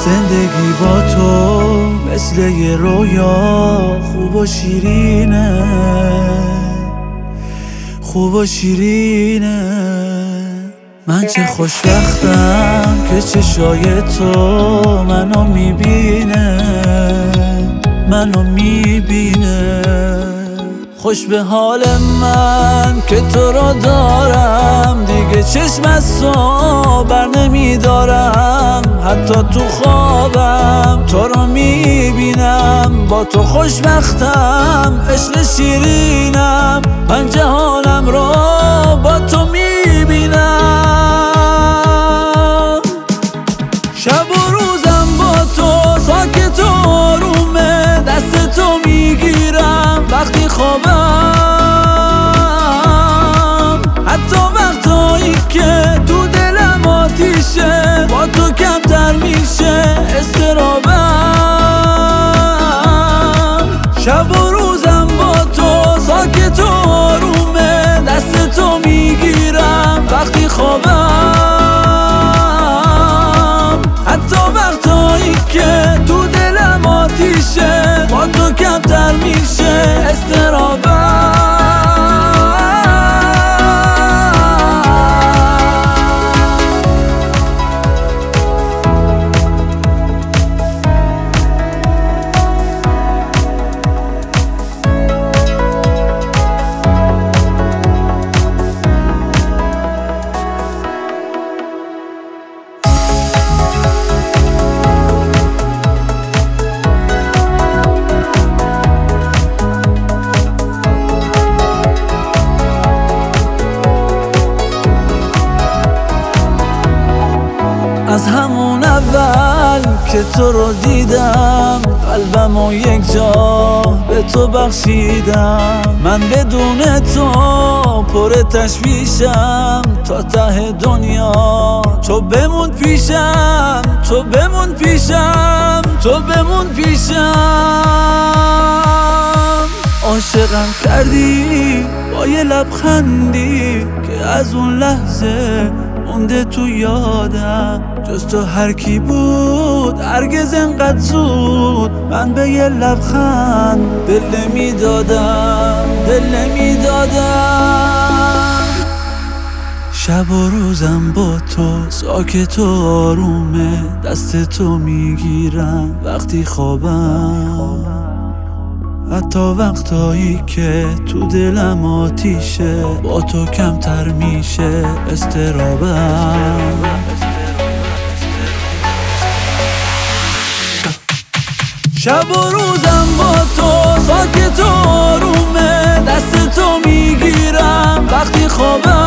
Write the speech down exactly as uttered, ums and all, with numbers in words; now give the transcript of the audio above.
زندگی با تو مثل یه رویا، خوب و شیرینه، خوب و شیرینه. من چه خوشبختم که چشای تو منو میبینه، منو میبینه. خوش به حال من که تو رو دارم، دیگه چشم از تو بر نمیدارم. حتی تو خوابم تو رو میبینم، با تو خوشبختم، عشق شیرینم. من جهانم رو با تو میبینم. شب و روزم با تو ساکت و آرومه، دست تو میگیرم وقتی خوابم. حتی وقتایی که تو دلم آتیشه، با تو کمتر میشه استرابم. شب و روزم با تو ساکت و آرومه، دست تو میگیرم وقتی خوابم. حتی وقتایی که تو دلم آتیشه، با تو کمتر میشه استرابم. از همون اول که تو رو دیدم، قلبمو یک جا به تو بخشیدم. من بدون تو پر تشویشم، تا ته دنیا تو بمون پیشم، تو بمون پیشم، تو بمون پیشم. عاشقم کردی با یه لبخندی که از اون لحظه مونده تو یادم. جز تو هر کی بود هرگز انقدر زود من به یه لبخند دل نمیدادم، دل نمیدادم. شب و روزم با تو ساکت و آرومه، دست تو میگیرم وقتی خوابم. حتی وقتایی که تو دلم آتیشه، با تو کمتر میشه استرابم. شب و روزم با تو ساکت و آرومه، دست تو میگیرم وقتی خوابم.